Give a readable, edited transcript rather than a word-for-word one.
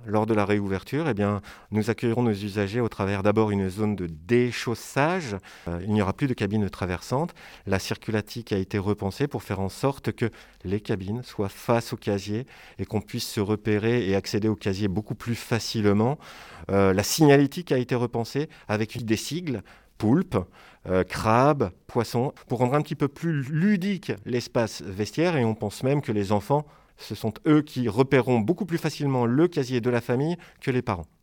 lors de la réouverture, nous accueillerons nos usagers au travers d'abord une zone de déchaussage. Il n'y aura plus de cabines traversantes. La circulatique a été repensée pour faire en sorte que les cabines soient face au casier et qu'on puisse se repérer et accéder au casier beaucoup plus facilement. La signalétique a été repensée avec des sigles, poulpe, crabe, poisson, pour rendre un petit peu plus ludique l'espace vestiaire. Et on pense même que les enfants, ce sont eux qui repéreront beaucoup plus facilement le casier de la famille que les parents.